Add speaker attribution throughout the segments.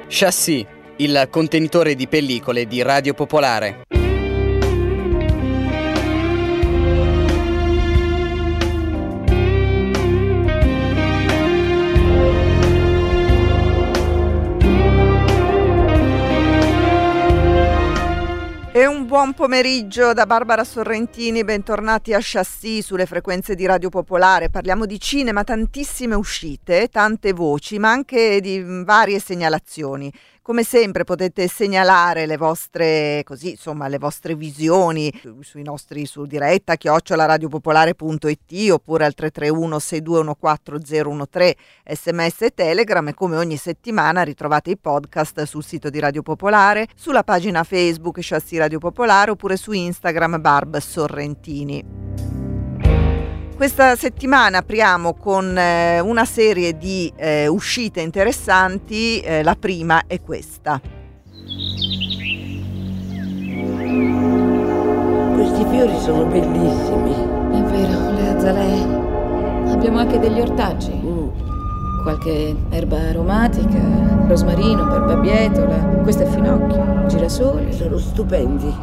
Speaker 1: Chassis, il contenitore di pellicole di Radio Popolare.
Speaker 2: E un buon pomeriggio da Barbara Sorrentini, bentornati a Chassis sulle frequenze di Radio Popolare. Parliamo di cinema, tantissime uscite, tante voci, ma anche di varie segnalazioni. Come sempre potete segnalare le vostre, le vostre visioni sui nostri su diretta @radiopopolare.it oppure al 331 6214 013 SMS e Telegram, e come ogni settimana ritrovate i podcast sul sito di Radio Popolare, sulla pagina Facebook Chassis Radio Popolare oppure su Instagram Barb Sorrentini. Questa settimana apriamo con una serie di uscite interessanti, la prima è questa.
Speaker 3: Questi fiori sono bellissimi.
Speaker 4: È vero, le azalee. Abbiamo anche degli ortaggi. Qualche erba aromatica, rosmarino, barbabietola, questo è finocchio, girasoli.
Speaker 3: Sono stupendi.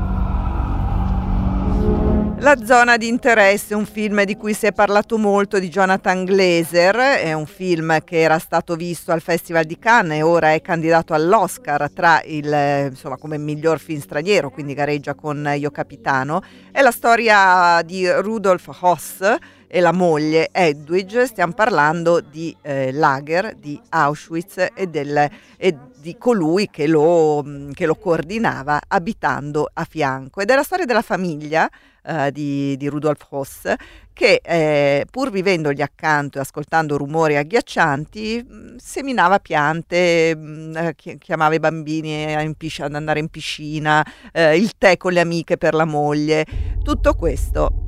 Speaker 2: La zona di interesse, un film di cui si è parlato molto, di Jonathan Glazer, è un film che era stato visto al Festival di Cannes e ora è candidato all'Oscar come miglior film straniero, quindi gareggia con Io Capitano. È la storia di Rudolf Höss e la moglie Hedwig. Stiamo parlando di Lager, di Auschwitz e di colui che lo coordinava abitando a fianco. Ed è la storia della famiglia di Rudolf Höss che pur vivendogli accanto e ascoltando rumori agghiaccianti seminava piante, chiamava i bambini ad andare in piscina, il tè con le amiche per la moglie, tutto questo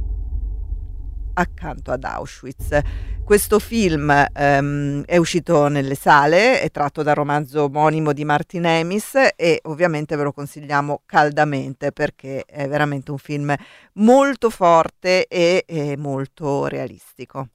Speaker 2: accanto ad Auschwitz. Questo film è uscito nelle sale, è tratto dal romanzo omonimo di Martin Amis e ovviamente ve lo consigliamo caldamente perché è veramente un film molto forte e molto realistico.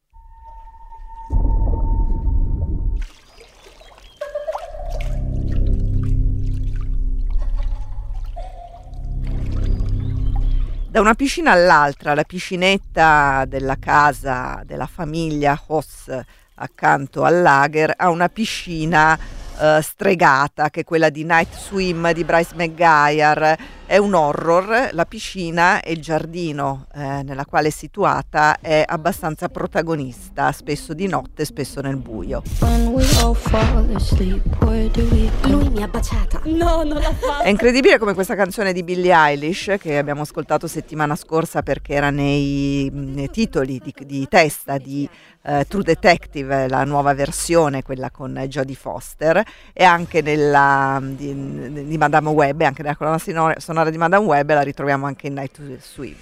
Speaker 2: Da una piscina all'altra, la piscinetta della casa della famiglia Höss accanto al lager ha una piscina stregata, che è quella di Night Swim di Bryce McGuire. È un horror. La piscina e il giardino nella quale è situata è abbastanza protagonista, spesso di notte, spesso nel buio.
Speaker 5: Lui mi ha baciata. No, non l'ha fatto.
Speaker 2: È incredibile come questa canzone di Billie Eilish, che abbiamo ascoltato settimana scorsa perché era nei titoli di testa di True Detective, la nuova versione, quella con Jodie Foster, e anche di Madame Web, anche nella colonna sonora di Madame Web la ritroviamo anche in Night Swim.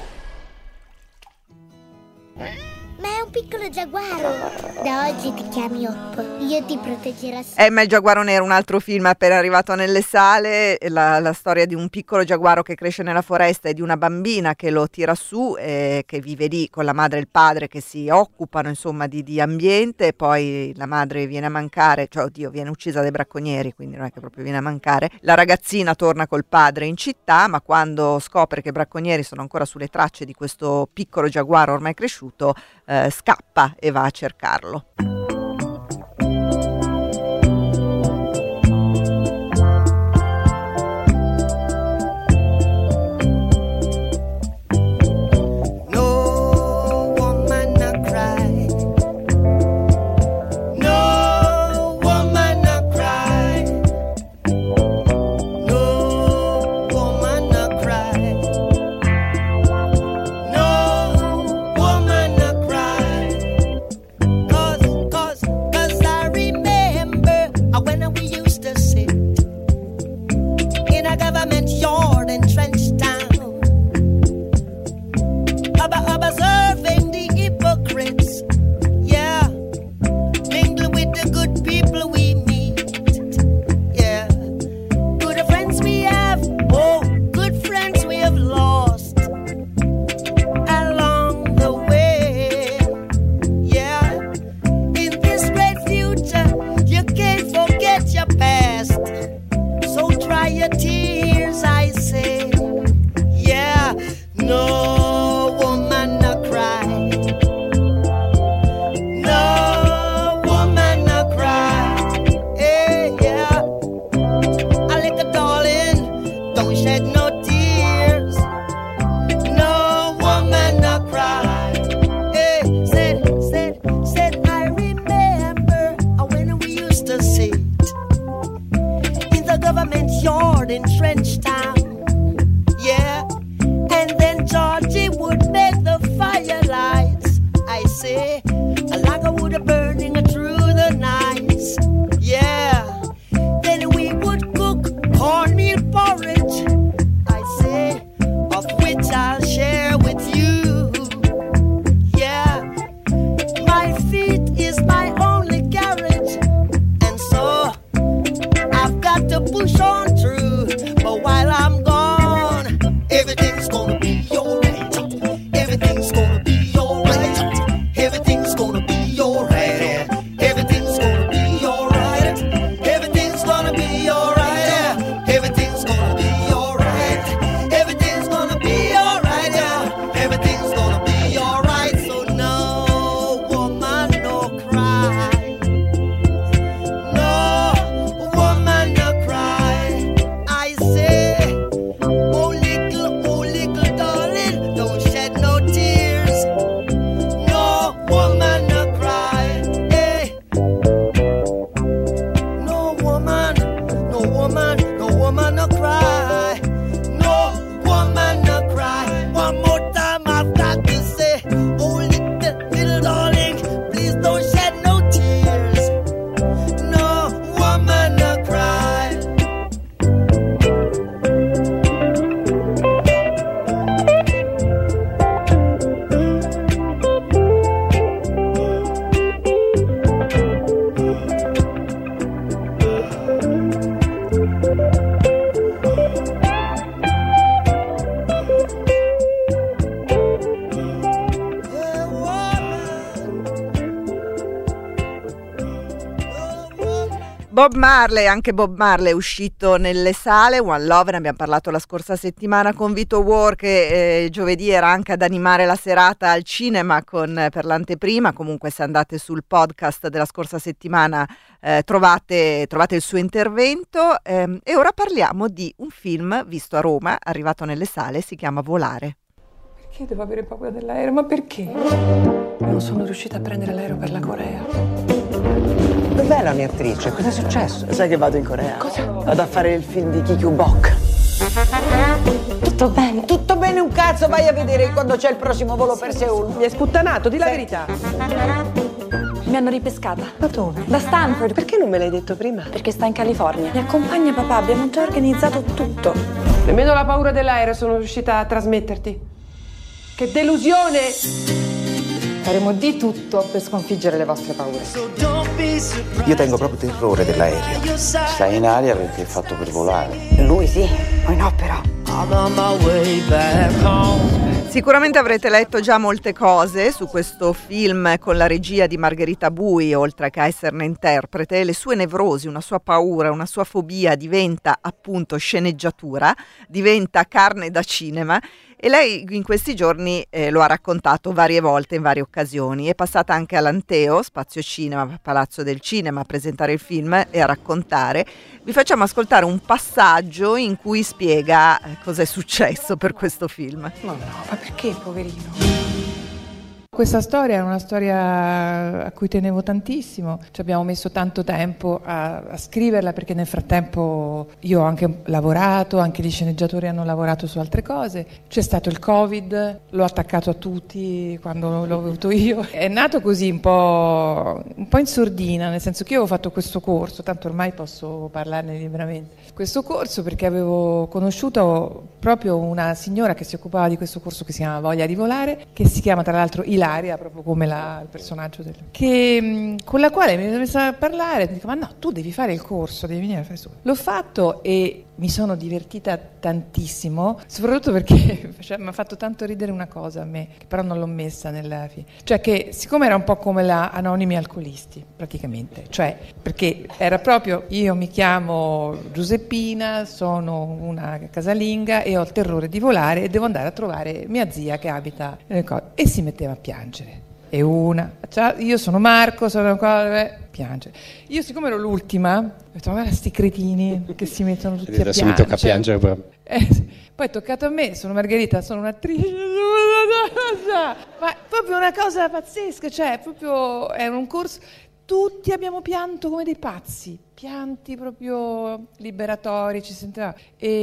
Speaker 5: Ma è un piccolo giaguaro. Da oggi ti chiami Hop. Io ti proteggerò.
Speaker 2: Ma il giaguaro nero, un altro film appena arrivato nelle sale, la storia di un piccolo giaguaro che cresce nella foresta e di una bambina che lo tira su, che vive lì con la madre e il padre che si occupano insomma di ambiente, e poi la madre viene a mancare, viene uccisa dai bracconieri, quindi non è che proprio viene a mancare. La ragazzina torna col padre in città, ma quando scopre che i bracconieri sono ancora sulle tracce di questo piccolo giaguaro ormai cresciuto, scappa e va a cercarlo.
Speaker 6: don't shed no tears. No woman no cry. Hey, said I remember when we used to sit in the government yard in Trenchtown. Yeah, and then Georgie would make the firelights. I say, like I would have burning through the nights. Yeah, then we would cook cornmeal porridge. I say, of which I'll share with you. Yeah, my feet is my only carriage, and so I've got to push on through. But while I'm gone, everything's gonna be alright. Everything's gonna be alright. Everything's gonna be alright. Everything's gonna be alright. Everything's gonna be alright. Everything's gonna be alright. Everything's gonna be alright. Everything's gonna be alright. So no woman no cry. No woman no cry. I say, oh little darling, don't shed no tears. No woman no cry. Hey. No woman no cry. No woman no cry. One more time I've got to say, oh little darling, please don't shed no tears. No woman no cry.
Speaker 2: Bob Marley, anche Bob Marley è uscito nelle sale. One Love, ne abbiamo parlato la scorsa settimana con Vito War, che giovedì era anche ad animare la serata al cinema per l'anteprima. Comunque se andate sul podcast della scorsa settimana trovate il suo intervento, e ora parliamo di un film visto a Roma, arrivato nelle sale, si chiama Volare.
Speaker 7: Perché devo avere paura dell'aereo? Ma perché? Non sono riuscita a prendere l'aereo per la Corea.
Speaker 8: Dov'è la mia attrice? Cosa è successo?
Speaker 3: Sai che vado in Corea?
Speaker 7: Cosa?
Speaker 3: Vado a fare il film di Kikyu Bok.
Speaker 7: Tutto bene?
Speaker 3: Tutto bene un cazzo, vai a vedere quando c'è il prossimo volo per Seoul.
Speaker 8: Mi hai sputtanato, di la verità.
Speaker 9: Mi hanno ripescata.
Speaker 8: Da dove?
Speaker 9: Da Stanford.
Speaker 8: Perché non me l'hai detto prima?
Speaker 9: Perché sta in California. Mi accompagna papà, abbiamo già organizzato tutto.
Speaker 7: Nemmeno la paura dell'aereo sono riuscita a trasmetterti. Che delusione!
Speaker 4: Faremo di tutto per sconfiggere le vostre paure.
Speaker 10: Io tengo proprio terrore dell'aereo. Stai in aria perché è fatto per volare.
Speaker 3: Lui sì, poi no però.
Speaker 2: Sicuramente avrete letto già molte cose su questo film con la regia di Margherita Bui, oltre che a esserne interprete. Le sue nevrosi, una sua paura, una sua fobia diventa appunto sceneggiatura, diventa carne da cinema. E lei in questi giorni lo ha raccontato varie volte, in varie occasioni. È passata anche all'Anteo, Spazio Cinema, Palazzo del Cinema, a presentare il film e a raccontare. Vi facciamo ascoltare un passaggio in cui spiega cosa è successo per questo film.
Speaker 7: Ma perché, poverino? Questa storia è una storia a cui tenevo tantissimo, ci abbiamo messo tanto tempo a scriverla, perché nel frattempo io ho anche lavorato, anche gli sceneggiatori hanno lavorato su altre cose. C'è stato il Covid, l'ho attaccato a tutti quando l'ho avuto io. È nato così un po' in sordina, nel senso che io avevo fatto questo corso, tanto ormai posso parlarne liberamente. Questo corso perché avevo conosciuto proprio una signora che si occupava di questo corso che si chiama Voglia di Volare, che si chiama tra l'altro Ilaria, proprio come il personaggio con la quale mi sono messa a parlare. Mi dico, ma no, tu devi fare il corso, devi venire a fare il corso. L'ho fatto e mi sono divertita tantissimo, soprattutto perché mi ha fatto tanto ridere una cosa a me, che però non l'ho messa nella fine. Cioè che siccome era un po' come la Anonimi Alcolisti, praticamente, cioè perché era proprio, io mi chiamo Giuseppina, sono una casalinga e ho il terrore di volare e devo andare a trovare mia zia che abita nel e si metteva a piangere. e una. Ciao, io sono Marco, sono qua, piange. Io siccome ero l'ultima, ho detto guarda sti cretini che si mettono tutti a piangere.
Speaker 11: Subito a piangere proprio.
Speaker 7: Poi è toccato a me, sono Margherita, sono un'attrice, ma proprio una cosa pazzesca, cioè proprio è un corso, tutti abbiamo pianto come dei pazzi, pianti proprio liberatori, ci sentiva.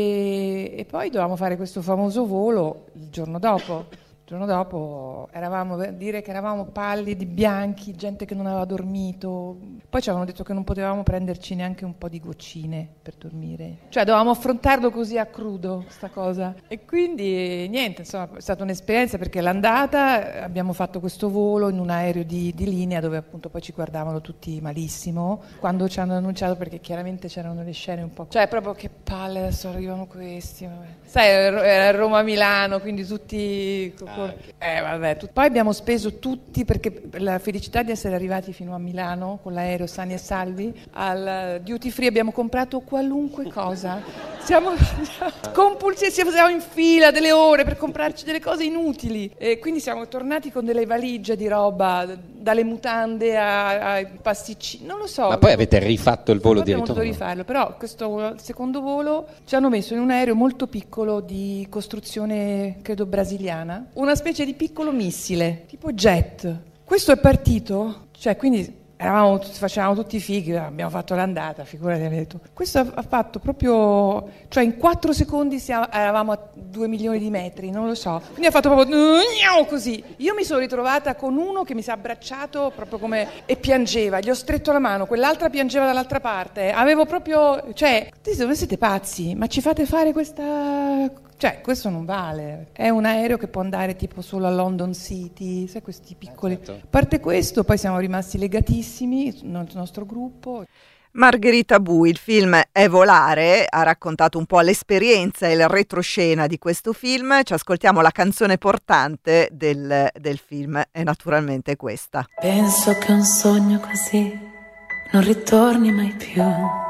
Speaker 7: E poi dovevamo fare questo famoso volo il giorno dopo. Il giorno dopo dire che eravamo pallidi, bianchi, gente che non aveva dormito. Poi ci avevano detto che non potevamo prenderci neanche un po' di goccine per dormire. Cioè dovevamo affrontarlo così a crudo, sta cosa. E quindi niente, insomma, è stata un'esperienza perché l'andata abbiamo fatto questo volo in un aereo di linea dove appunto poi ci guardavano tutti malissimo. Quando ci hanno annunciato, perché chiaramente c'erano le scene un po'... Cioè proprio che palle, adesso arrivano questi. Vabbè. Sai, era Roma-Milano, quindi tutti... vabbè. Poi abbiamo speso tutti, perché la felicità di essere arrivati fino a Milano con l'aereo sani e salvi, al duty free abbiamo comprato qualunque cosa. Siamo compulsivi, siamo in fila delle ore per comprarci delle cose inutili e quindi siamo tornati con delle valigie di roba, dalle mutande ai pasticcini, non lo so.
Speaker 11: Ma poi avete rifatto il volo di ritorno?
Speaker 7: Abbiamo dovuto rifarlo, però questo secondo volo ci hanno messo in un aereo molto piccolo di costruzione, credo brasiliana, una specie di piccolo missile, tipo jet. Questo è partito, cioè quindi facevamo tutti i fighi, abbiamo fatto l'andata, figurati, abbiamo detto. Questo ha fatto proprio, cioè in 4 secondi eravamo a 2 milioni di metri, non lo so. Quindi ha fatto proprio così. Io mi sono ritrovata con uno che mi si è abbracciato proprio come e piangeva, gli ho stretto la mano, quell'altra piangeva dall'altra parte. Avevo proprio, cioè, dove siete pazzi? Ma ci fate fare questa... Cioè, questo non vale. È un aereo che può andare tipo solo a London City, sai, questi piccoli...
Speaker 11: Certo.
Speaker 7: A parte questo, poi siamo rimasti legatissimi nel nostro gruppo.
Speaker 2: Margherita Bui, il film è Volare, ha raccontato un po' l'esperienza e il retroscena di questo film. Ci ascoltiamo la canzone portante del film, e naturalmente questa.
Speaker 12: Penso che un sogno così non ritorni mai più.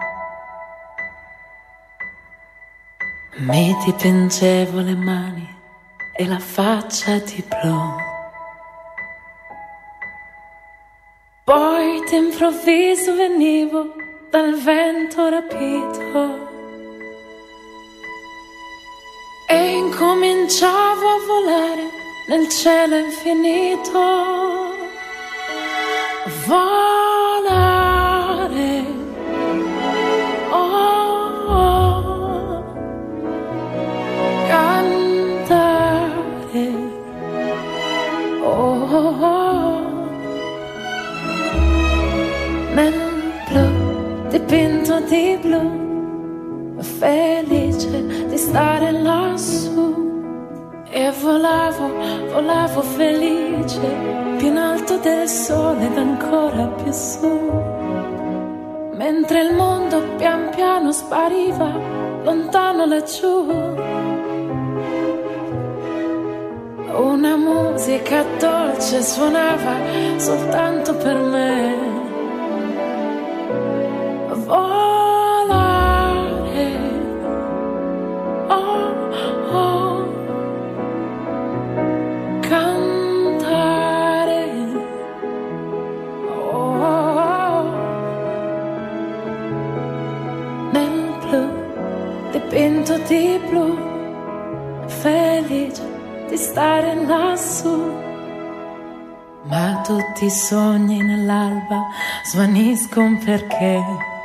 Speaker 12: Mi dipingevo le mani e la faccia di blu. Poi d'improvviso venivo dal vento rapito e incominciavo a volare nel cielo infinito. Volare, oh, cantare, oh, nel blu, dipinto di blu, felice di stare lassù. E volavo felice, più in alto del sole ed ancora più su. Mentre il mondo pian piano spariva, lontano laggiù. Una musica dolce suonava soltanto per me. Volare, oh, oh, cantare, oh, oh, nel blu, dipinto di blu, felice di stare lassù. Ma tutti i sogni nell'alba svaniscono perché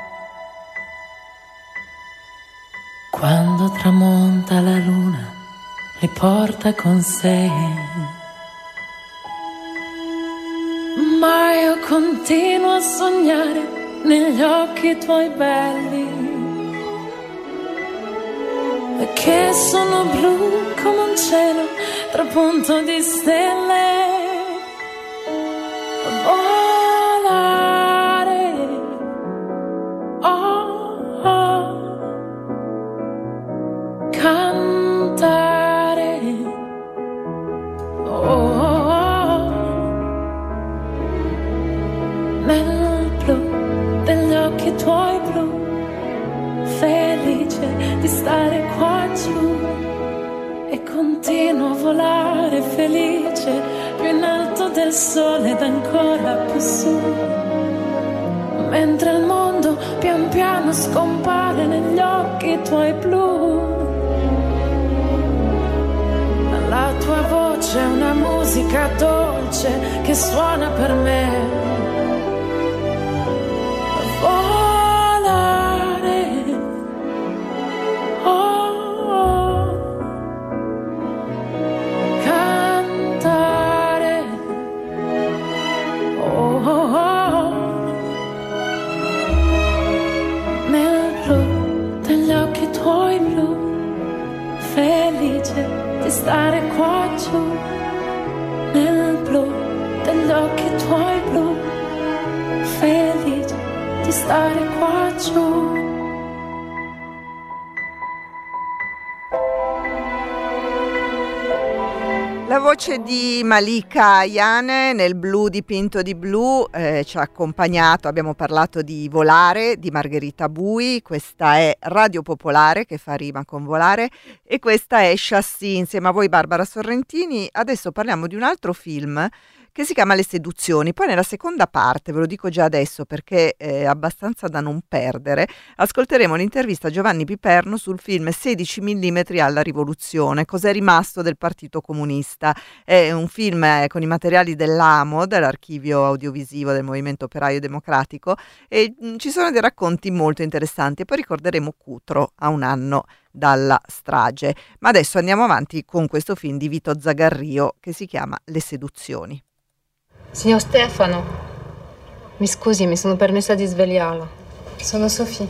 Speaker 12: quando tramonta la luna li porta con sé. Ma io continuo a sognare negli occhi tuoi belli, che sono blu come un cielo trapunto di stelle. Volare, oh, oh, cantare, oh, oh, nel blu degli occhi tuoi blu, felice di stare qua giù. E continuo a volare felice, più in alto del sole ed ancora più su, mentre il mondo pian piano scompare negli occhi tuoi blu. La tua voce è una musica dolce che suona per me. Volare, oh, cantare, oh, nel blu degli occhi tuoi blu, felice di stare qua giù, nel blu degli occhi tuoi blu, felice di stare qua giù.
Speaker 2: La voce di Malika Ayane nel Blu dipinto di blu ci ha accompagnato, abbiamo parlato di Volare di Margherita Bui, questa è Radio Popolare che fa rima con volare e questa è Chassis insieme a voi Barbara Sorrentini. Adesso parliamo di un altro film che si chiama Le seduzioni. Poi nella seconda parte, ve lo dico già adesso perché è abbastanza da non perdere, ascolteremo l'intervista a Giovanni Piperno sul film 16 mm alla rivoluzione, cos'è rimasto del Partito Comunista. È un film con i materiali dell'AMO, dell'archivio audiovisivo del Movimento Operaio Democratico, e ci sono dei racconti molto interessanti. E poi ricorderemo Cutro a un anno dalla strage. Ma adesso andiamo avanti con questo film di Vito Zagarrio che si chiama Le seduzioni.
Speaker 13: Signor Stefano, mi scusi, mi sono permessa di svegliarlo. Sono Sofì.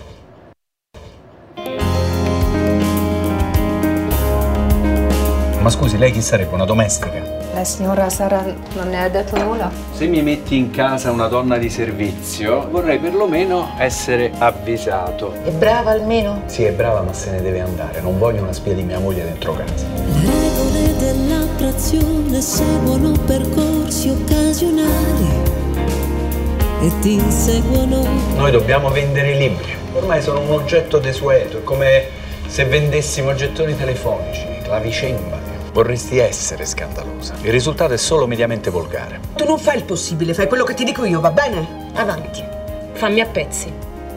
Speaker 14: Ma scusi, lei chi sarebbe? Una domestica?
Speaker 13: La signora Sara non ne ha detto nulla?
Speaker 15: Se mi metti in casa una donna di servizio, vorrei perlomeno essere avvisato.
Speaker 13: È brava almeno?
Speaker 14: Sì, è brava, ma se ne deve andare. Non voglio una spia di mia moglie dentro casa.
Speaker 16: Le regole dell'attrazione seguono percorsi occasionali e ti inseguono.
Speaker 14: Noi dobbiamo vendere i libri. Ormai sono un oggetto desueto. È come se vendessimo gettoni telefonici, clavicembali. Vorresti essere scandalosa. Il risultato è solo mediamente volgare.
Speaker 17: Tu non fai il possibile, fai quello che ti dico io, va bene?
Speaker 13: Avanti, fammi a pezzi.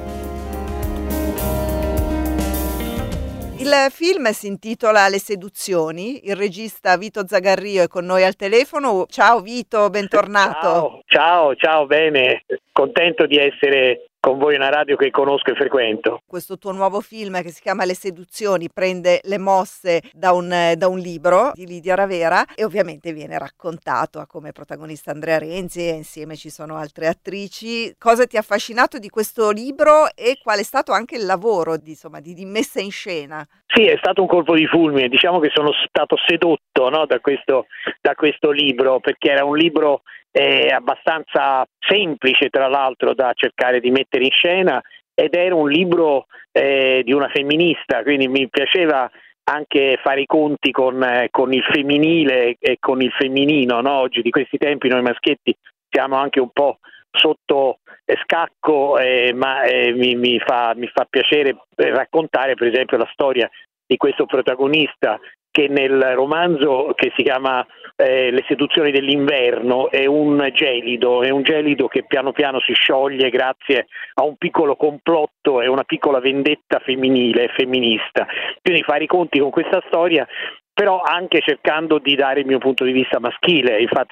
Speaker 2: Il film si intitola Le seduzioni, il regista Vito Zagarrio è con noi al telefono. Ciao Vito, bentornato.
Speaker 18: Ciao, bene, contento di essere con voi, una radio che conosco e frequento.
Speaker 2: Questo tuo nuovo film che si chiama Le seduzioni prende le mosse da un libro di Lidia Ravera e ovviamente viene raccontato, ha come protagonista Andrea Renzi e insieme ci sono altre attrici. Cosa ti ha affascinato di questo libro e qual è stato anche il lavoro di messa in scena?
Speaker 18: Sì, è stato un colpo di fulmine, diciamo che sono stato sedotto, no, da questo libro, perché era un libro abbastanza semplice tra l'altro da cercare di mettere in scena ed era un libro di una femminista, quindi mi piaceva anche fare i conti con il femminile e con il femminino, no? Oggi di questi tempi noi maschietti siamo anche un po' sotto scacco, ma mi fa piacere raccontare per esempio la storia di questo protagonista che nel romanzo che si chiama Le seduzioni dell'inverno è un gelido che piano piano si scioglie grazie a un piccolo complotto e una piccola vendetta femminile e femminista. Quindi fare i conti con questa storia, però anche cercando di dare il mio punto di vista maschile. Infatti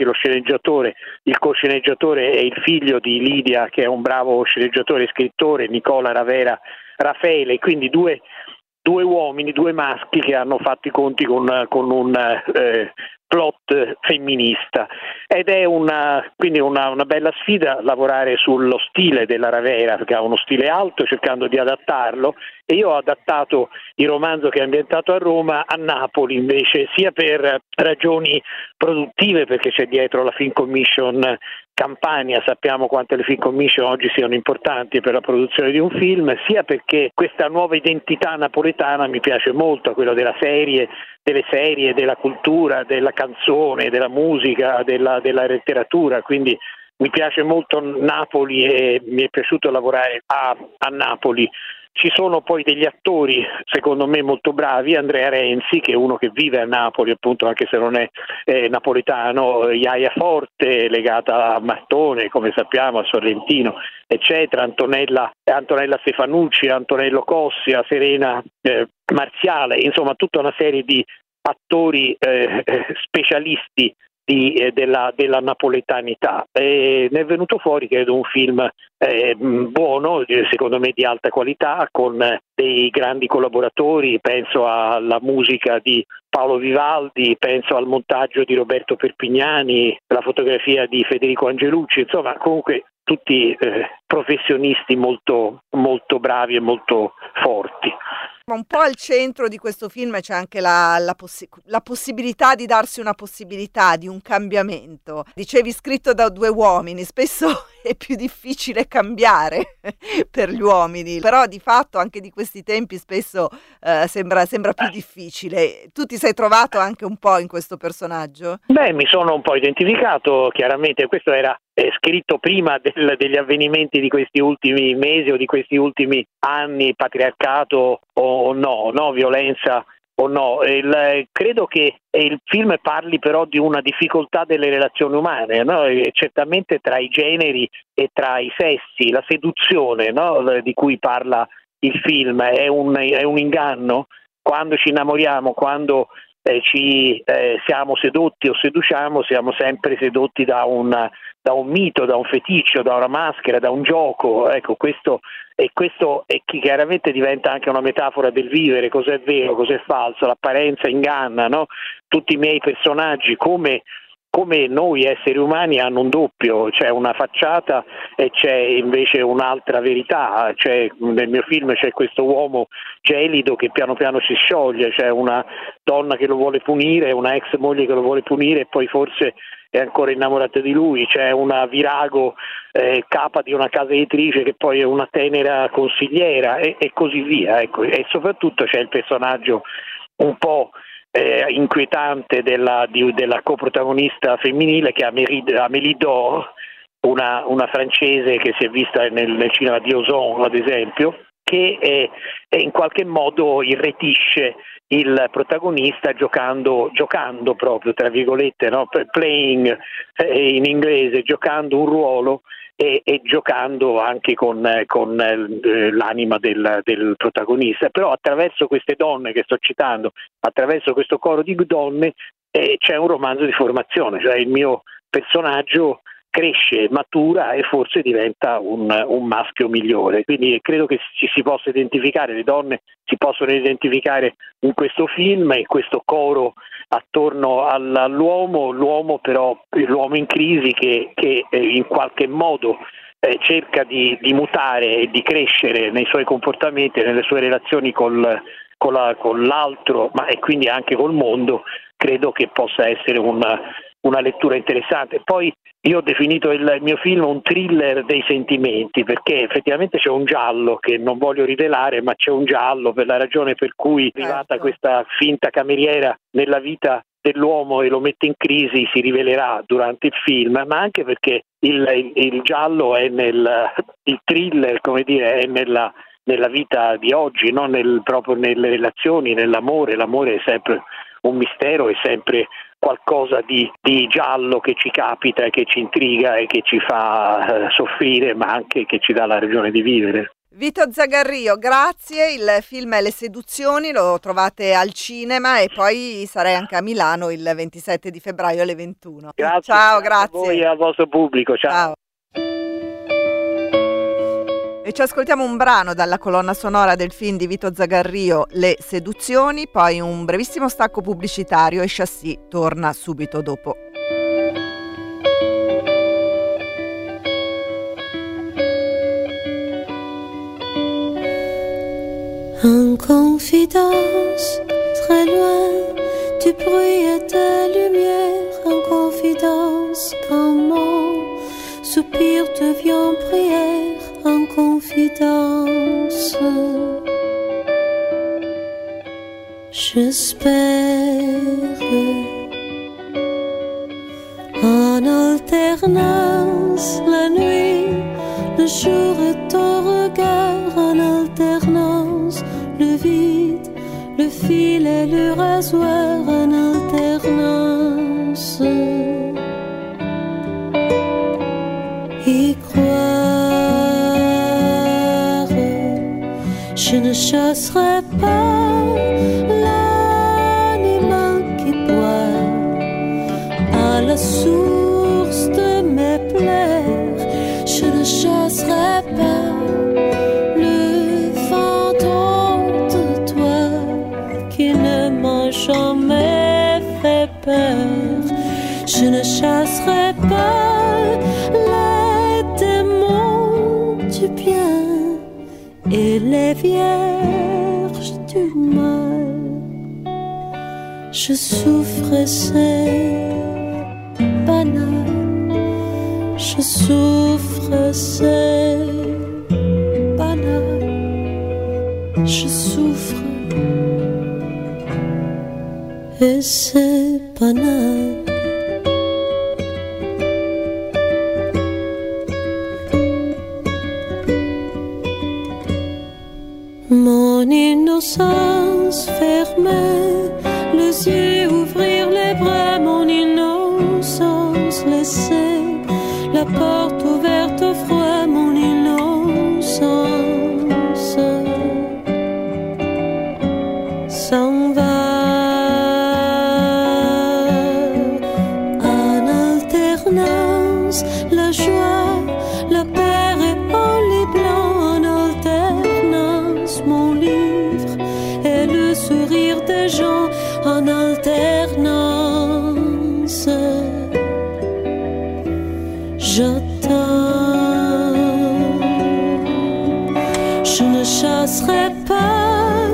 Speaker 18: il co-sceneggiatore è il figlio di Lidia, che è un bravo sceneggiatore e scrittore, Nicola Ravera Raffaele, quindi due uomini, due maschi che hanno fatto i conti con un plot femminista ed è quindi una bella sfida lavorare sullo stile della Ravera, perché ha uno stile alto, cercando di adattarlo, e io ho adattato il romanzo che è ambientato a Roma a Napoli invece, sia per ragioni produttive, perché c'è dietro la Film Commission Campania, sappiamo quante le Film Commission oggi siano importanti per la produzione di un film, sia perché questa nuova identità napoletana mi piace molto, quella delle serie, della cultura, della canzone, della musica, della letteratura, quindi mi piace molto Napoli e mi è piaciuto lavorare a Napoli. Ci sono poi degli attori secondo me molto bravi, Andrea Renzi, che è uno che vive a Napoli appunto anche se non è napoletano, Iaia Forte legata a Mattone come sappiamo, a Sorrentino eccetera, Antonella Stefanucci, Antonello Cossia, Serena Marziale, insomma tutta una serie di attori specialisti della napoletanità. Ne è venuto fuori credo un film buono, secondo me di alta qualità, con dei grandi collaboratori, penso alla musica di Paolo Vivaldi, penso al montaggio di Roberto Perpignani, la fotografia di Federico Angelucci, insomma comunque tutti professionisti molto, molto bravi e molto forti.
Speaker 2: Un po' al centro di questo film c'è anche la possibilità di darsi una possibilità di un cambiamento. Dicevi scritto da due uomini, spesso è più difficile cambiare per gli uomini, però di fatto anche di questi tempi spesso sembra più difficile. Tu ti sei trovato anche un po' in questo personaggio?
Speaker 18: Beh, mi sono un po' identificato, chiaramente questo era scritto prima degli avvenimenti di questi ultimi mesi o di questi ultimi anni, patriarcato o no, violenza o no. Credo che il film parli però di una difficoltà delle relazioni umane, no? E certamente tra i generi e tra i sessi, la seduzione, no? Di cui parla il film è un inganno. Quando ci innamoriamo, quando ci siamo sedotti o seduciamo, siamo sempre sedotti da un mito, da un feticcio, da una maschera, da un gioco. Ecco, questo è che chiaramente diventa anche una metafora del vivere, cos'è vero, cos'è falso, l'apparenza inganna, no? Tutti i miei personaggi, come noi esseri umani, hanno un doppio, c'è una facciata e c'è invece un'altra verità. Nel mio film c'è questo uomo gelido che piano piano si scioglie, c'è una donna che lo vuole punire, una ex moglie che lo vuole punire e poi forse è ancora innamorata di lui, c'è una virago capa di una casa editrice che poi è una tenera consigliera e così via, ecco. E soprattutto c'è il personaggio un po' inquietante della coprotagonista femminile, che è Amélie Dore, una francese che si è vista nel cinema di Ozon ad esempio, che in qualche modo irretisce il protagonista giocando proprio, tra virgolette, no? Playing in inglese, giocando un ruolo e giocando anche con l'anima del protagonista. Però attraverso queste donne che sto citando, attraverso questo coro di donne, c'è un romanzo di formazione, cioè il mio personaggio cresce, matura e forse diventa un maschio migliore. Quindi credo che ci si possa identificare, le donne si possono identificare in questo film e questo coro attorno all'uomo, l'uomo però, l'uomo in crisi che in qualche modo cerca di mutare e di crescere nei suoi comportamenti, nelle sue relazioni con l'altro, ma e quindi anche col mondo. Credo che possa essere una lettura interessante. Poi io ho definito il mio film un thriller dei sentimenti, perché effettivamente c'è un giallo che non voglio rivelare, ma c'è un giallo per la ragione per cui è arrivata questa finta cameriera nella vita dell'uomo e lo mette in crisi, si rivelerà durante il film, ma anche perché il giallo è il thriller, come dire, è nella vita di oggi, no? Proprio nelle relazioni, nell'amore. L'amore è sempre un mistero, è sempre qualcosa di giallo che ci capita e che ci intriga e che ci fa soffrire, ma anche che ci dà la ragione di vivere.
Speaker 2: Vito Zagarrio, grazie. Il film è Le Seduzioni, lo trovate al cinema e poi sarai anche a Milano il 27 di febbraio alle 21.
Speaker 18: Grazie.
Speaker 2: Ciao, grazie.
Speaker 18: A voi e al vostro pubblico. Ciao.
Speaker 2: E ci ascoltiamo un brano dalla colonna sonora del film di Vito Zagarrio, Le Seduzioni, poi un brevissimo stacco pubblicitario e Chassis torna subito dopo.
Speaker 16: En confidence, très loin du bruit et des lumières, en confidence, quand mon soupir devient prière, en confidence. J'espère en alternance la nuit, le jour et ton regard en alternance. fil et le rasoir en alternance. Y croire, je ne chasserai pas l'animal qui boit à la source de mes pleurs. Je ne chasserai pas le fantôme de toi qui ne m'a jamais fait peur. Je ne chasserai pas les démons du bien et les vierges du mal. Je souffre, c'est banal. Je souffre, c'est banal. Je souffre et c'est banal. Mon innocence fermée, les yeux ouvrir les bras, mon innocence laisser la porte ouverte au froid, mon innocence s'en va en alternance, la joie, la paix répand les blancs en alternance, mon livre et le sourire des gens en alternance. J'attends, je ne chasserai pas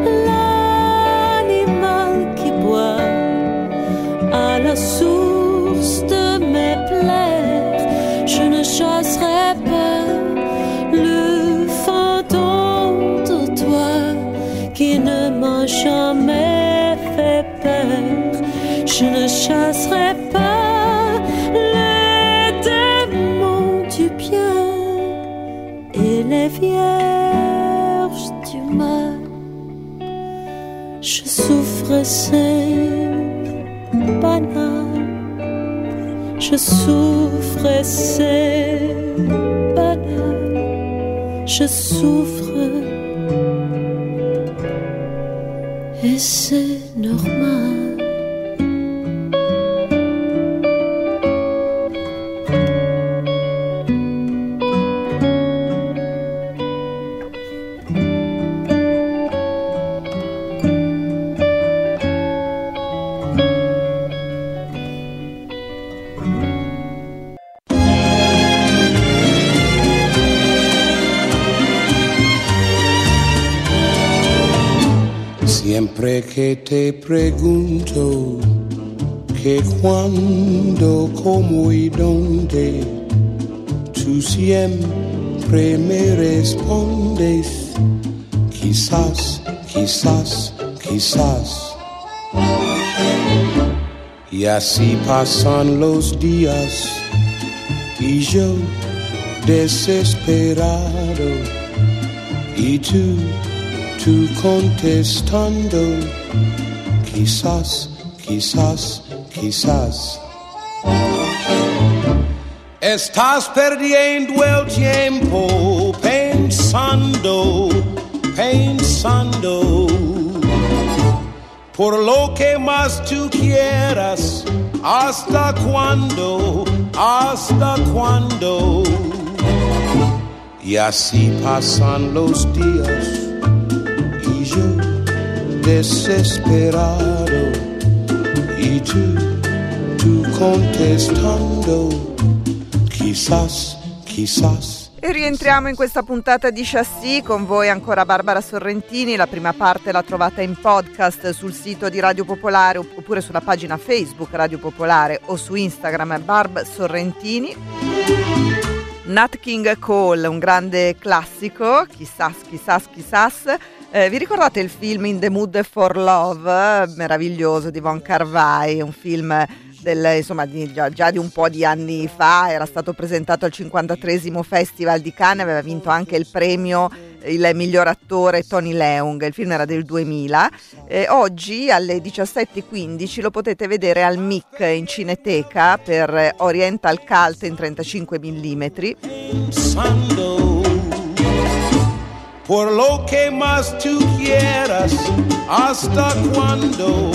Speaker 16: l'animal qui boit à la source de mes plaies. Je ne chasserai pas le fantôme de toi qui ne m'a jamais fait peur. Je ne chasserai pas les démons du bien et les vierges du mal. Je souffre, c'est banal. Je souffre, c'est banal. Je souffre et c'est normal.
Speaker 19: Siempre que te pregunto que cuándo, cómo y dónde, tú siempre me respondes, quizás, quizás, quizás. Y así pasan los días y yo desesperado y tú contestando, quizás, quizás, quizás. Estás perdiendo el tiempo pensando, pensando, por lo que más tú quieras, hasta cuándo, hasta cuándo. Y así pasan los días desesperado y tú contestando, quizás, quizás.
Speaker 2: E rientriamo in questa puntata di Chassis con voi ancora Barbara Sorrentini. La prima parte l'ha trovata in podcast sul sito di Radio Popolare oppure sulla pagina Facebook Radio Popolare o su Instagram Barb Sorrentini. Nat King Cole, un grande classico, chissas, chissas, chissas. Vi ricordate il film In the Mood for Love, meraviglioso, di Von Kar-wai, un film già di un po' di anni fa, era stato presentato al 53esimo Festival di Cannes, aveva vinto anche il premio il miglior attore Tony Leung. Il film era del 2000. Oggi alle 17:15 lo potete vedere al MIC in Cineteca per Oriental Cult in 35 mm.
Speaker 19: Por lo que más tú quieras, hasta cuando,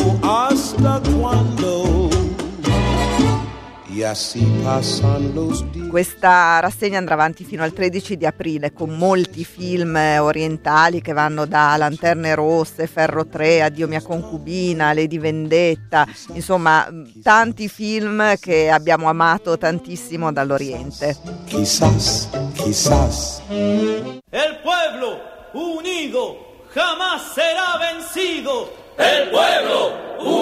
Speaker 19: y así pasan los días.
Speaker 2: Questa rassegna andrà avanti fino al 13 di aprile con molti film orientali che vanno da Lanterne Rosse, Ferro 3, Addio mia concubina, Lady Vendetta, insomma tanti film che abbiamo amato tantissimo dall'Oriente.
Speaker 19: Quizás.
Speaker 6: El pueblo unido jamás será vencido. El pueblo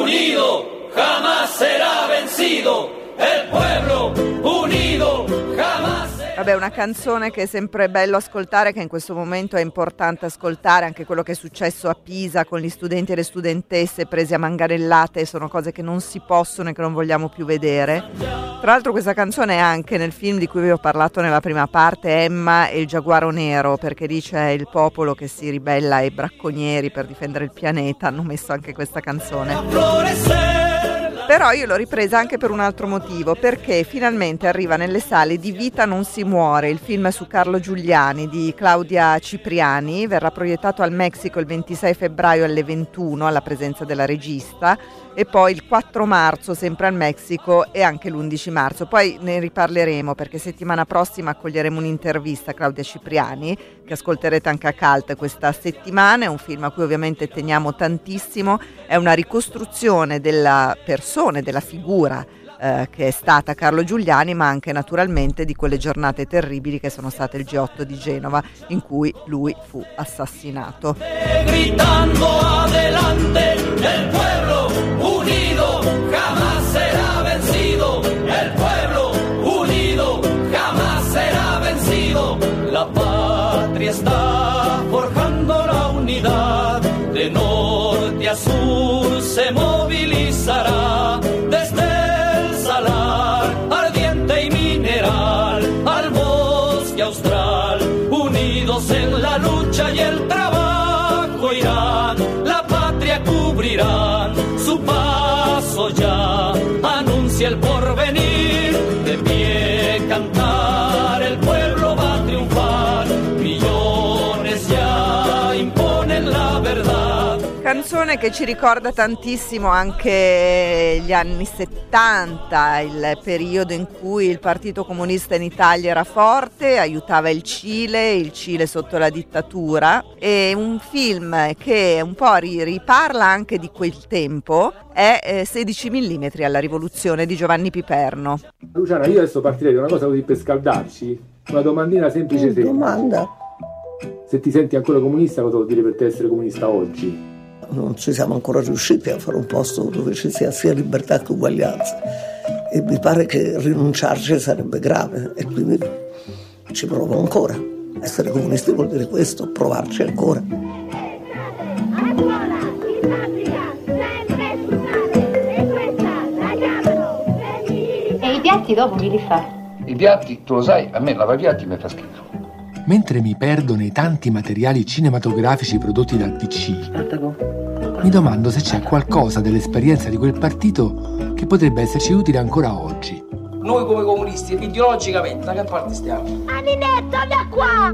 Speaker 6: unido jamás será vencido. El pueblo unido jamás.
Speaker 2: Vabbè, una canzone che è sempre bello ascoltare, che in questo momento è importante ascoltare, anche quello che è successo a Pisa con gli studenti e le studentesse presi a manganellate, sono cose che non si possono e che non vogliamo più vedere. Tra l'altro questa canzone è anche nel film di cui vi ho parlato nella prima parte, Emma e il giaguaro nero, perché lì c'è il popolo che si ribella ai bracconieri per difendere il pianeta, hanno messo anche questa canzone. Però io l'ho ripresa anche per un altro motivo, perché finalmente arriva nelle sale Di vita non si muore, il film su Carlo Giuliani di Claudia Cipriani, verrà proiettato al Messico il 26 febbraio alle 21 alla presenza della regista e poi il 4 marzo sempre al Messico e anche l'11 marzo. Poi ne riparleremo perché settimana prossima accoglieremo un'intervista a Claudia Cipriani che ascolterete anche a Cult questa settimana, è un film a cui ovviamente teniamo tantissimo, è una ricostruzione della persona, della figura che è stata Carlo Giuliani, ma anche naturalmente di quelle giornate terribili che sono state il G8 di Genova in cui lui fu assassinato.
Speaker 6: Gritando adelante, el pueblo unido jamás será vencido. El pueblo unido jamás será vencido. La patria está forjando la unidad. De norte a sur se movilizará. Desde el salar ardiente y mineral al bosque austral. Unidos en la lucha y el trabajo irán. La patria cubrirán. Su paso ya anuncia el porvenir. De pie cantar el pueblo va a triunfar. Millones ya imponen la verdad.
Speaker 2: Canzone che ci ricorda tantissimo anche gli anni 70, il periodo in cui il Partito Comunista in Italia era forte, aiutava il Cile sotto la dittatura, e un film che un po' riparla anche di quel tempo è 16 mm alla rivoluzione di Giovanni Piperno.
Speaker 20: Luciana, io adesso partirei da una cosa così per scaldarci, una domandina semplice.
Speaker 21: Domanda.
Speaker 20: Se ti senti ancora comunista, cosa vuol dire per te essere comunista oggi?
Speaker 21: Non ci siamo ancora riusciti a fare un posto dove ci sia sia libertà che uguaglianza e mi pare che rinunciarci sarebbe grave e quindi ci provo ancora. Essere comunisti vuol dire questo, provarci ancora.
Speaker 13: E i piatti dopo chi li fa?
Speaker 10: I piatti, tu lo sai, a me lavapiatti mi fa schifo.
Speaker 20: Mentre mi perdo nei tanti materiali cinematografici prodotti dal PC, mi domando se c'è qualcosa dell'esperienza di quel partito che potrebbe esserci utile ancora oggi.
Speaker 22: Noi come comunisti, ideologicamente, da che parte stiamo?
Speaker 5: Aninetto, da qua!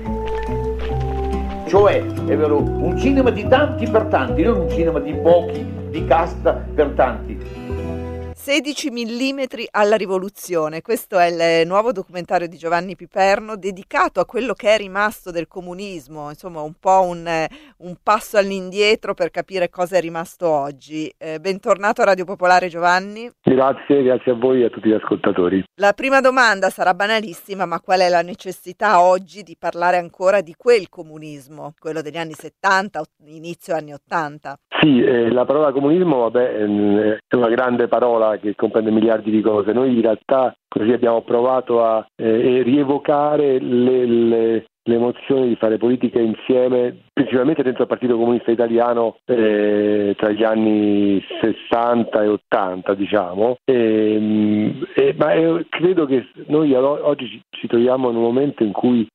Speaker 23: Cioè, è vero, un cinema di tanti per tanti, non un cinema di pochi, di casta per tanti.
Speaker 2: 16 mm alla rivoluzione, questo è il nuovo documentario di Giovanni Piperno dedicato a quello che è rimasto del comunismo, insomma un po' un passo all'indietro per capire cosa è rimasto oggi. Bentornato a Radio Popolare Giovanni.
Speaker 24: Grazie a voi e a tutti gli ascoltatori.
Speaker 2: La prima domanda sarà banalissima, ma qual è la necessità oggi di parlare ancora di quel comunismo, quello degli anni 70, inizio anni 80?
Speaker 24: Sì, la parola comunismo è una grande parola che comprende miliardi di cose. Noi in realtà così abbiamo provato a rievocare le emozioni di fare politica insieme, principalmente dentro il Partito Comunista Italiano tra gli anni 60 e 80, diciamo. Ma credo che noi oggi ci troviamo in un momento in cui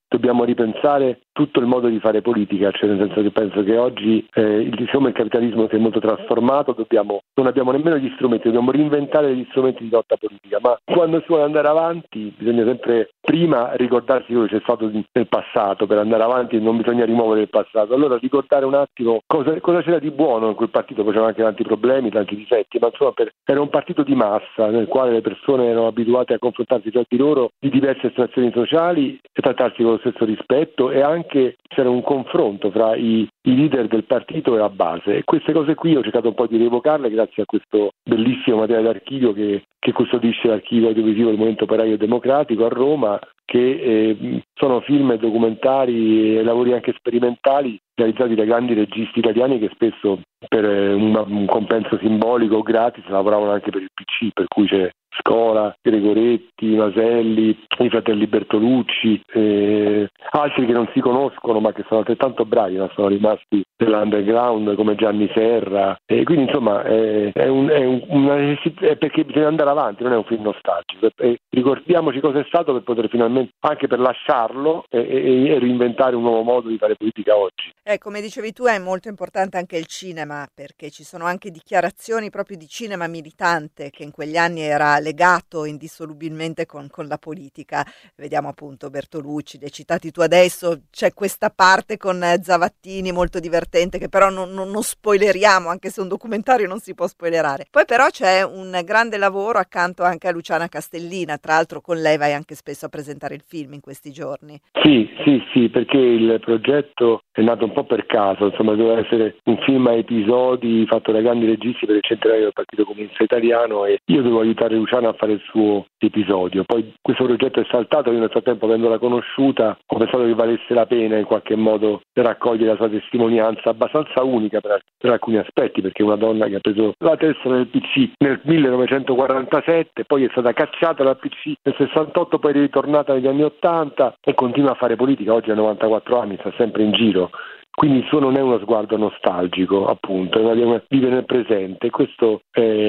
Speaker 24: dobbiamo ripensare tutto il modo di fare politica, cioè nel senso che penso che oggi siccome il capitalismo si è molto trasformato, non abbiamo nemmeno gli strumenti, dobbiamo reinventare gli strumenti di lotta politica, ma quando si vuole andare avanti bisogna sempre prima ricordarsi quello che c'è stato nel passato, per andare avanti non bisogna rimuovere il passato, allora ricordare un attimo cosa c'era di buono in quel partito, faceva anche tanti problemi, tanti difetti, ma insomma era un partito di massa nel quale le persone erano abituate a confrontarsi tra di loro di diverse estrazioni sociali e trattarsi con lo stesso rispetto, e anche c'era un confronto fra i leader del partito e la base, e queste cose qui ho cercato un po' di rievocarle grazie a questo bellissimo materiale d'archivio che custodisce l'archivio audiovisivo del Movimento Operaio Democratico a Roma, che sono film, documentari e lavori anche sperimentali realizzati da grandi registi italiani che spesso per un compenso simbolico gratis lavoravano anche per il PC, per cui c'è Scola, Gregoretti, Maselli, i fratelli Bertolucci, altri che non si conoscono ma che sono altrettanto bravi, ma sono rimasti nell'underground come Gianni Serra, e quindi insomma è perché bisogna andare avanti, non è un film nostalgico, ricordiamoci cosa è stato per poter finalmente, anche per lasciarlo e reinventare un nuovo modo di fare politica oggi.
Speaker 2: Come dicevi tu, è molto importante anche il cinema, perché ci sono anche dichiarazioni proprio di cinema militante che in quegli anni era legato indissolubilmente con la politica. Vediamo appunto Bertolucci, li hai citati tu adesso, c'è questa parte con Zavattini molto divertente che però non spoileriamo, anche se un documentario non si può spoilerare. Poi però c'è un grande lavoro accanto anche a Luciana Castellina, tra l'altro con lei vai anche spesso a presentare il film in questi giorni.
Speaker 24: Sì, perché il progetto è nato un po' per caso, insomma doveva essere un film a episodi fatto da grandi registi per il centenario del Partito Comunista Italiano, e io dovevo aiutare Luciana a fare il suo episodio. Poi questo progetto è saltato, io nel frattempo avendola conosciuta ho pensato che valesse la pena in qualche modo raccogliere la sua testimonianza abbastanza unica per alcuni aspetti, perché è una donna che ha preso la testa del PC nel 1947, poi è stata cacciata dal PC nel 68, poi è ritornata negli anni 80 e continua a fare politica, oggi ha 94 anni, sta sempre in giro. Quindi il suo non è uno sguardo nostalgico, appunto, vive nel presente, e questo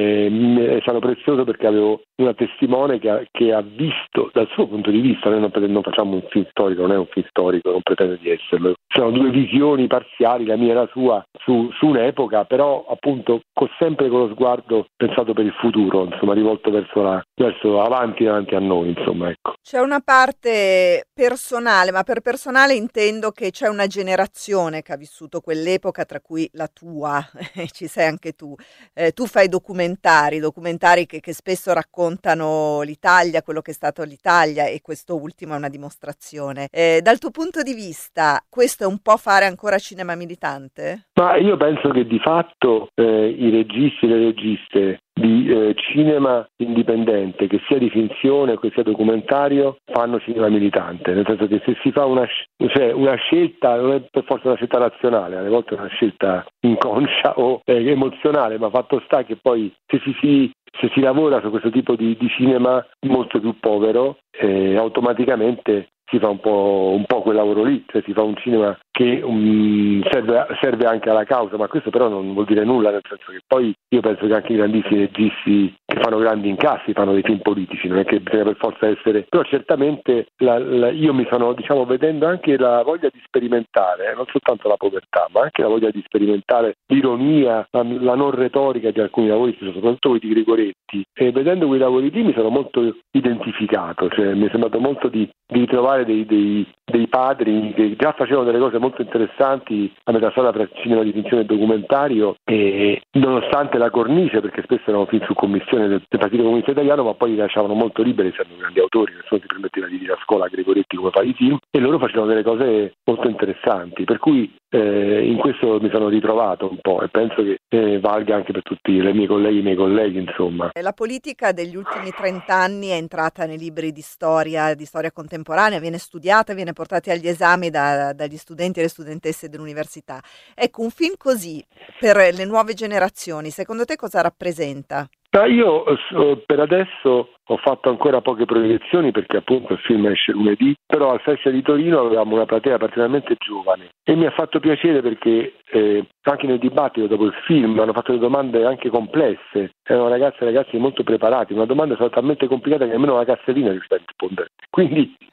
Speaker 24: è stato prezioso perché avevo una testimone che ha visto dal suo punto di vista. Noi non facciamo un film storico, non è un film storico, non pretende di esserlo. Sono due visioni parziali, la mia e la sua, su un'epoca, però appunto sempre con lo sguardo pensato per il futuro, insomma, rivolto verso avanti a noi, insomma, ecco.
Speaker 2: C'è una parte personale, ma per personale intendo che c'è una generazione che ha vissuto quell'epoca, tra cui la tua, ci sei anche tu. Tu fai documentari che spesso raccontano l'Italia, quello che è stato l'Italia, e questo ultimo è una dimostrazione. Dal tuo punto di vista, questo è un po' fare ancora cinema militante?
Speaker 24: Ma io penso che di fatto i registi e le registe di cinema indipendente, che sia di finzione o che sia documentario, fanno cinema militante, nel senso che se si fa una scelta, non è per forza una scelta razionale, alle volte è una scelta inconscia o emozionale, ma fatto sta che poi se si lavora su questo tipo di cinema molto più povero, automaticamente si fa un po' quel lavoro lì, cioè si fa un cinema che serve anche alla causa, ma questo però non vuol dire nulla, nel senso che poi io penso che anche i grandissimi registi che fanno grandi incassi fanno dei film politici, non è che bisogna per forza essere, però certamente io mi sono, vedendo anche la voglia di sperimentare, non soltanto la povertà, ma anche la voglia di sperimentare l'ironia, la non retorica di alcuni lavori, soprattutto quelli di Gregoretti, e vedendo quei lavori lì mi sono molto identificato, cioè mi è sembrato molto di ritrovare dei padri che già facevano delle cose molto interessanti a metà strada tra cinema di finzione e documentario, e nonostante la cornice, perché spesso erano film su commissione del Partito Comunista Italiano, ma poi li lasciavano molto liberi, essendo grandi autori, nessuno si permetteva di dire a scuola a Gregoretti come fare i film, e loro facevano delle cose molto interessanti, per cui in questo mi sono ritrovato un po', e penso che valga anche per tutti i miei colleghi, insomma.
Speaker 2: La politica degli ultimi 30 anni è entrata nei libri di storia contemporanea, viene studiata, viene portata agli esami dagli studenti e le studentesse dell'università. Ecco, un film così per le nuove generazioni, secondo te cosa rappresenta?
Speaker 24: Io per adesso ho fatto ancora poche proiezioni perché appunto il film esce lunedì, però al Festival di Torino avevamo una platea particolarmente giovane e mi ha fatto piacere perché anche nel dibattito dopo il film hanno fatto delle domande anche complesse, erano ragazzi molto preparati, una domanda è stata talmente complicata che nemmeno la Castellina riusciva a rispondere, quindi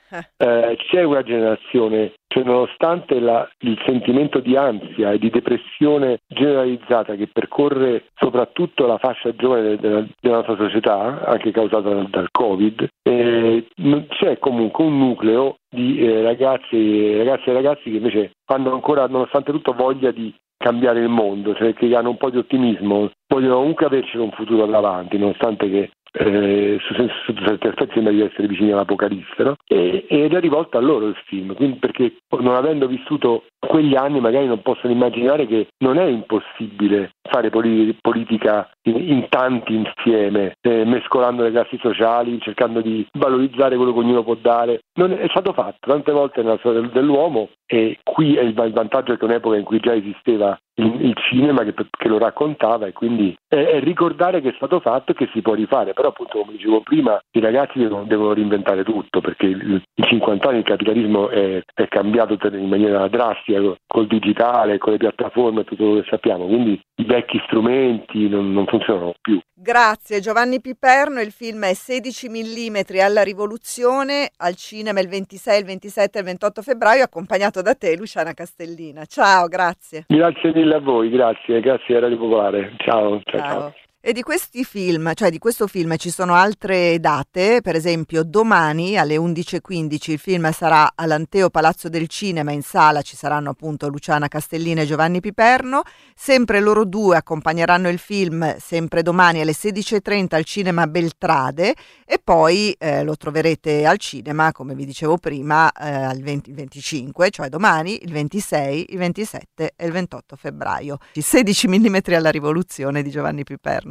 Speaker 24: C'è una generazione, cioè nonostante il sentimento di ansia e di depressione generalizzata che percorre soprattutto la fascia giovane della nostra società, anche causata dal Covid, c'è comunque un nucleo di ragazze e ragazzi che invece hanno ancora, nonostante tutto, voglia di cambiare il mondo, cioè che hanno un po' di ottimismo, vogliono comunque averci un futuro davanti, nonostante che su certi aspetti sembra di essere vicini all'apocalisse, no? Ed è rivolto a loro il film, quindi, perché non avendo vissuto quegli anni magari non possono immaginare che non è impossibile fare politica in tanti insieme, mescolando le classi sociali, cercando di valorizzare quello che ognuno può dare. Non è stato fatto tante volte nella storia dell'uomo, e qui è il vantaggio che è un'epoca in cui già esisteva il cinema che lo raccontava, e quindi è ricordare che è stato fatto e che si può rifare. Però appunto, come dicevo prima, i ragazzi devono reinventare tutto, perché in 50 anni il capitalismo è cambiato in maniera drastica col digitale, con le piattaforme e tutto quello che sappiamo, quindi i vecchi strumenti non funzionano più.
Speaker 2: Grazie Giovanni Piperno. Il film è 16 mm alla rivoluzione, al cinema il 26, il 27 e il 28 febbraio, accompagnato da te, Luciana Castellina. Ciao, grazie.
Speaker 24: Grazie mille a voi, grazie a Radio Popolare. Ciao.
Speaker 2: E di questi film, cioè di questo film, ci sono altre date. Per esempio domani alle 11:15 il film sarà all'Anteo Palazzo del Cinema, in sala ci saranno appunto Luciana Castellina e Giovanni Piperno. Sempre loro due accompagneranno il film sempre domani alle 16:30 al cinema Beltrade, e poi lo troverete al cinema, come vi dicevo prima, il 25, cioè domani, il 26, il 27 e il 28 febbraio. 16 mm alla rivoluzione di Giovanni Piperno.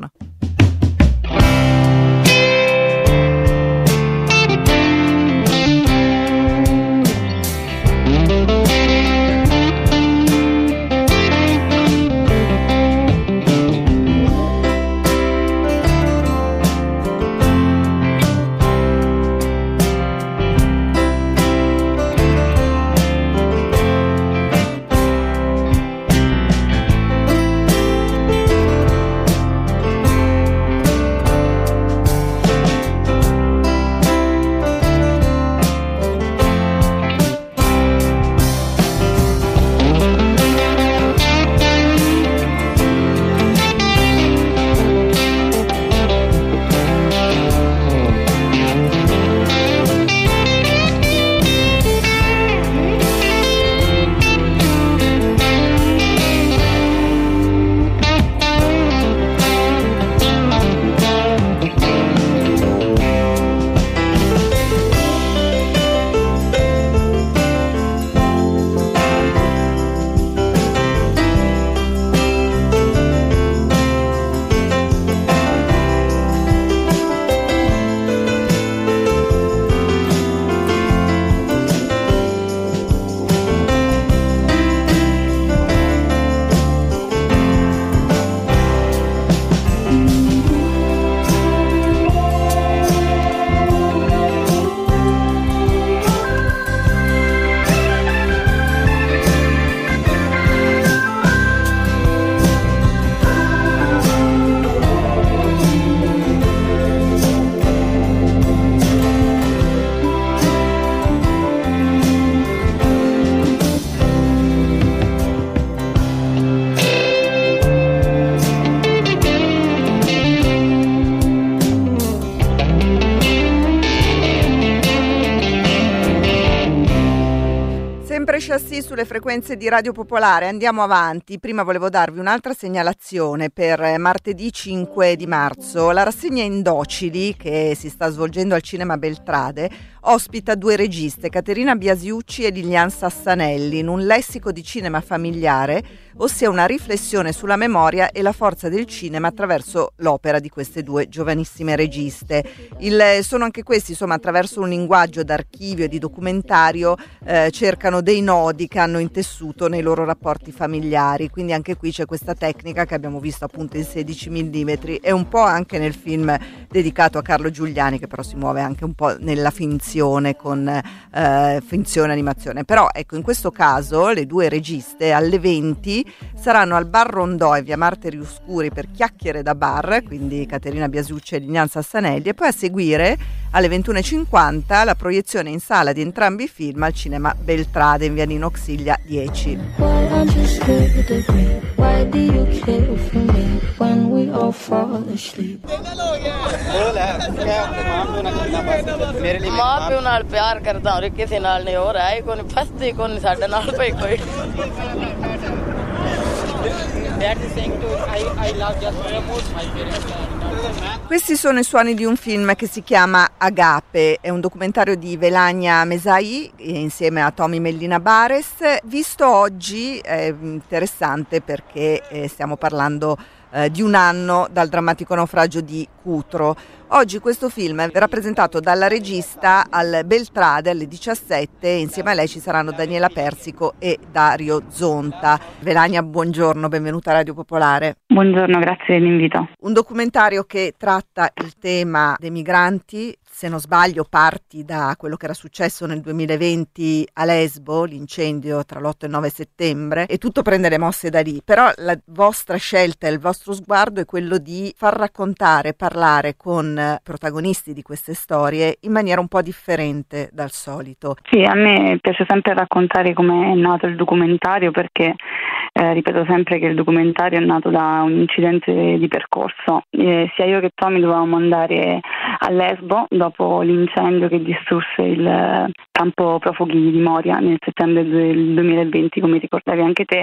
Speaker 2: Chassis sulle frequenze di Radio Popolare. Andiamo avanti. Prima volevo darvi un'altra segnalazione per martedì 5 di marzo. La rassegna Indocili, che si sta svolgendo al cinema Beltrade, ospita due registe, Caterina Biasiucci e Lilian Sassanelli, in un lessico di cinema familiare, ossia una riflessione sulla memoria e la forza del cinema attraverso l'opera di queste due giovanissime registe. Sono anche questi, insomma, attraverso un linguaggio d'archivio e di documentario, cercano dei nodi che hanno intessuto nei loro rapporti familiari. Quindi anche qui c'è questa tecnica che abbiamo visto appunto in 16 mm e un po' anche nel film dedicato a Carlo Giuliani, che però si muove anche un po' nella finzione con finzione animazione. Però ecco, in questo caso le due registe alle 20 saranno al Bar Rondò in via Martiri Oscuri per chiacchiere da bar, quindi Caterina Biasucci e Liliana Sassanelli, e poi a seguire alle 21:50 la proiezione in sala di entrambi i film al cinema Beltrade in via Nino Xiglia 10.
Speaker 1: माँ प्यो नाल प्यार करदा और किसी नाल नहीं हो रहा है कोई फसदी कोई साडे नाल पे कोई
Speaker 2: Questi sono i suoni di un film che si chiama Agape, è un documentario di Velania Mesai insieme a Tommy Mellina Bares. Visto oggi è interessante perché stiamo parlando di un anno dal drammatico naufragio di Cutro. Oggi questo film verrà presentato dalla regista al Beltrade alle 17, insieme a lei ci saranno Daniela Persico e Dario Zonta. Velania, buongiorno, benvenuta a Radio Popolare.
Speaker 4: Buongiorno, grazie dell'invito.
Speaker 2: Un documentario che tratta il tema dei migranti. Se non sbaglio parti da quello che era successo nel 2020 a Lesbo, l'incendio tra l'8 e il 9 settembre, e tutto prende le mosse da lì. Però la vostra scelta e il vostro sguardo è quello di far raccontare, parlare con protagonisti di queste storie in maniera un po' differente dal solito.
Speaker 4: Sì, a me piace sempre raccontare come è nato il documentario, perché ripeto sempre che il documentario è nato da un incidente di percorso. Sia io che Tommy dovevamo andare a Lesbo dopo l'incendio che distrusse il campo profughi di Moria nel settembre del 2020, come ricordavi anche te,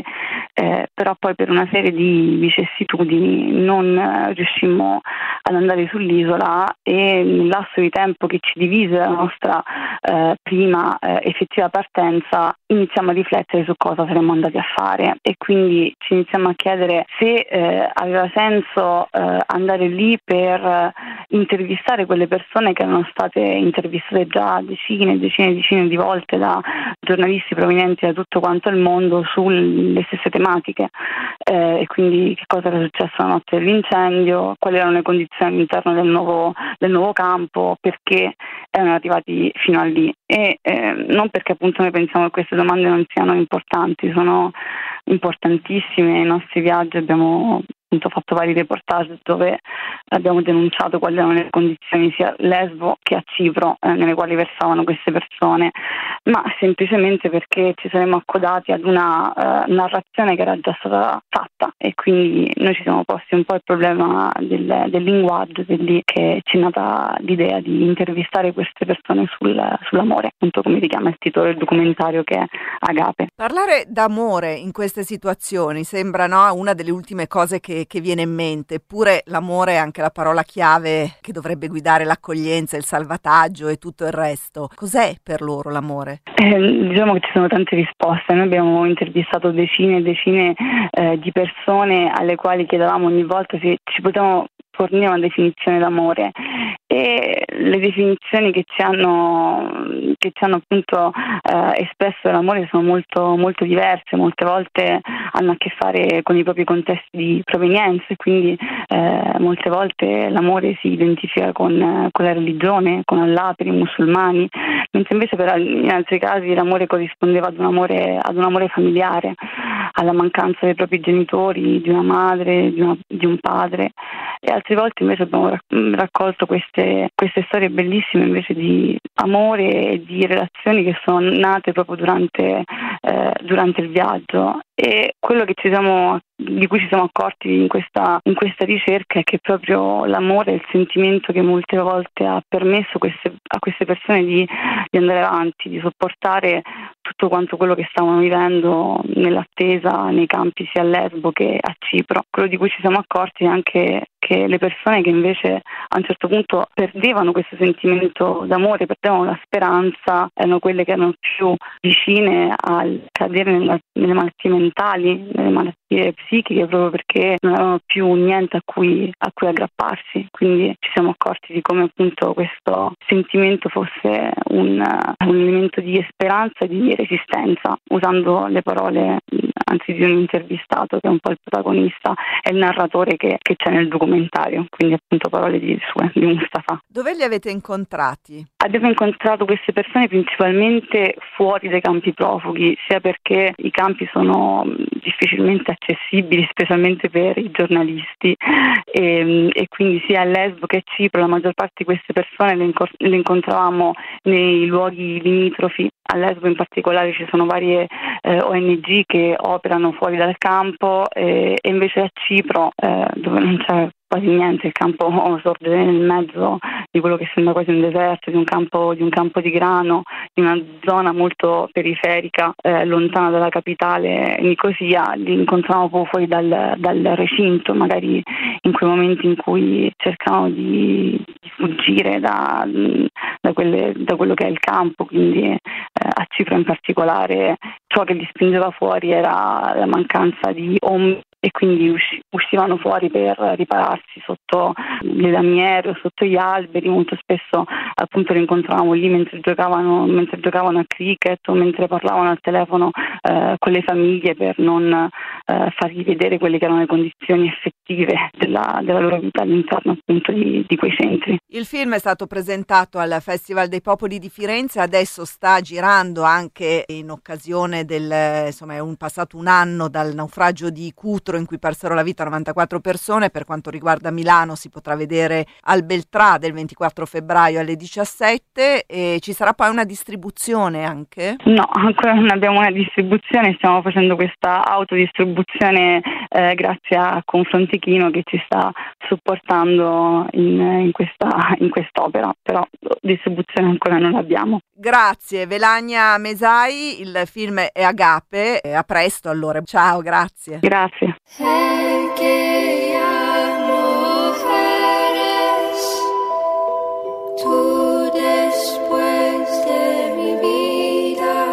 Speaker 4: però poi per una serie di vicissitudini non riuscimmo ad andare sull'isola, e nel lasso di tempo che ci divise la nostra prima effettiva partenza iniziamo a riflettere su cosa saremmo andati a fare, e quindi ci iniziamo a chiedere se aveva senso andare lì per intervistare quelle persone che erano state intervistate già decine di volte da giornalisti provenienti da tutto quanto il mondo sulle stesse tematiche, e quindi che cosa era successo la notte dell'incendio, quali erano le condizioni all'interno del nuovo campo, perché erano arrivati fino a lì, e non perché appunto noi pensiamo che queste domande non siano importanti, sono importantissime. Nei nostri viaggi abbiamo appunto fatto vari reportage dove abbiamo denunciato quali erano le condizioni sia a Lesbo che a Cipro nelle quali versavano queste persone, ma semplicemente perché ci saremmo accodati ad una narrazione che era già stata fatta, e quindi noi ci siamo posti un po' il problema del linguaggio, ed è lì che ci è nata l'idea di intervistare queste persone sull'amore, appunto come richiama il titolo del documentario, che è Agape.
Speaker 2: Parlare d'amore in queste situazioni sembra, no, una delle ultime cose che viene in mente, eppure l'amore è anche la parola chiave che dovrebbe guidare l'accoglienza, il salvataggio e tutto il resto. Cos'è per loro l'amore?
Speaker 4: Diciamo che ci sono tante risposte. Noi abbiamo intervistato decine e decine di persone alle quali chiedevamo ogni volta se ci potevamo fornire una definizione d'amore, e le definizioni che ci hanno appunto espresso l'amore sono molto, molto diverse. Molte volte hanno a che fare con i propri contesti di provenienza, quindi molte volte l'amore si identifica con la religione, con Allah per i musulmani, mentre invece in altri casi l'amore corrispondeva ad un amore familiare, alla mancanza dei propri genitori, di una madre, di un padre. E altre volte invece abbiamo raccolto queste storie bellissime invece di amore e di relazioni che sono nate proprio durante il viaggio. E quello di cui ci siamo accorti in questa ricerca è che proprio l'amore è il sentimento che molte volte ha permesso a queste persone di andare avanti, di sopportare tutto quanto quello che stavano vivendo nell'attesa nei campi sia a Lesbo che a Cipro. Quello di cui ci siamo accorti è anche che le persone che invece a un certo punto perdevano questo sentimento d'amore, perdevano la speranza, erano quelle che erano più vicine al cadere nelle malattie mentali, nelle malattie psichiche, proprio perché non avevano più niente a cui aggrapparsi. quindi ci siamo accorti di come appunto questo sentimento fosse un elemento di speranza e di resistenza, usando le parole anzi di un intervistato che è un po' il protagonista e il narratore che c'è nel documentario, quindi appunto parole di Mustafa.
Speaker 2: Dove li avete incontrati?
Speaker 4: Abbiamo incontrato queste persone principalmente fuori dai campi profughi, sia perché i campi sono difficilmente accessibili, specialmente per i giornalisti, e quindi sia a Lesbo che a Cipro la maggior parte di queste persone le incontravamo nei luoghi limitrofi. A Lesbo in particolare ci sono varie ONG che operano fuori dal campo, e invece a Cipro, dove non c'è quasi niente, il campo sorge nel mezzo di quello che sembra quasi un deserto, di un campo di grano, di una zona molto periferica, lontana dalla capitale Nicosia. Li incontravamo proprio fuori dal recinto, magari in quei momenti in cui cercavano di fuggire da quello che è il campo. Quindi a Cipro in particolare ciò che li spingeva fuori era la mancanza di ombre, e quindi uscivano fuori per ripararsi sotto le lamiere o sotto gli alberi. Molto spesso appunto li incontravamo lì mentre giocavano a cricket o mentre parlavano al telefono con le famiglie, per non fargli vedere quelle che erano le condizioni effettive della loro vita all'interno appunto di quei centri.
Speaker 2: Il film è stato presentato al Festival dei Popoli di Firenze, adesso sta girando anche in occasione è passato un anno dal naufragio di Cutro in cui persero la vita 94 persone. Per quanto riguarda Milano si potrà vedere al Beltrà del 24 febbraio alle 17, e ci sarà poi una distribuzione anche?
Speaker 4: No, ancora non abbiamo una distribuzione, stiamo facendo questa autodistribuzione grazie a Confrontichino che ci sta supportando in quest'opera, però distribuzione ancora non l'abbiamo.
Speaker 2: Grazie Velagna Mesai, il film è Agape, a presto allora, ciao, grazie.
Speaker 4: Grazie.
Speaker 12: El que amo eres tú después de mi vida.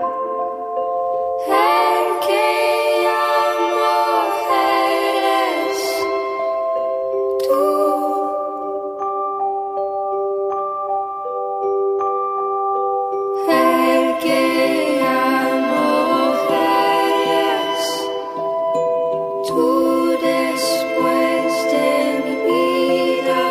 Speaker 12: El que amo eres tú. El que amo eres tú después de mi vida.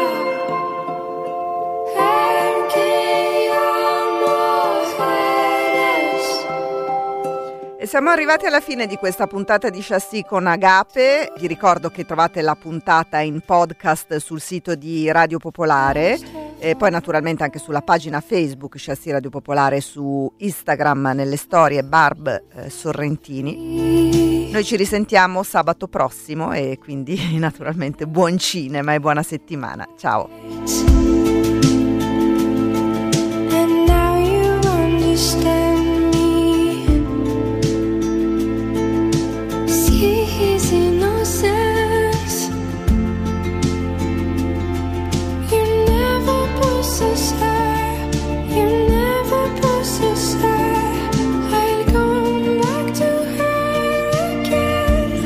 Speaker 12: El que amo eres.
Speaker 2: E siamo arrivati alla fine di questa puntata di Chassis con Agape. Vi ricordo che trovate la puntata in podcast sul sito di Radio Popolare e poi naturalmente anche sulla pagina Facebook Chassis Radio Popolare, su Instagram nelle storie Barb Sorrentini. Noi ci risentiamo sabato prossimo e quindi naturalmente buon cinema e buona settimana. Ciao.
Speaker 12: And now you understand me. See his innocence. You never possess her. You never possess her. I'll come back to her again.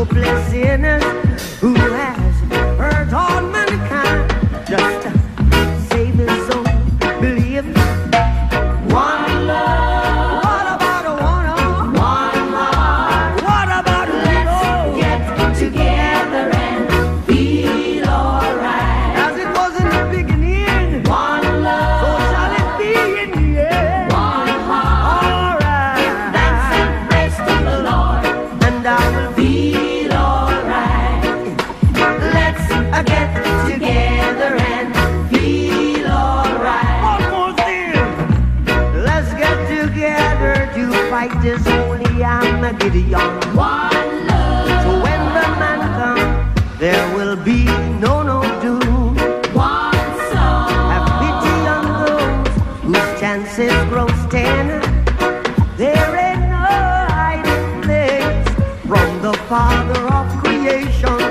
Speaker 6: ruthless sinners who has hurt all mankind. Just save his soul, believe one love. What about a one love? What about a little? Get together and feel alright. As it was in the beginning, one love. So shall it be in the end. One heart. Alright. Give thanks and praise to the Lord, and I will feel alright. Let's get together and feel alright. One more thing. Let's get together to fight this holy Armageddon. One love. So when the man comes, there will be no doom. One song. Have pity on those whose chances grow thin. There ain't no hiding place from the Father of creation.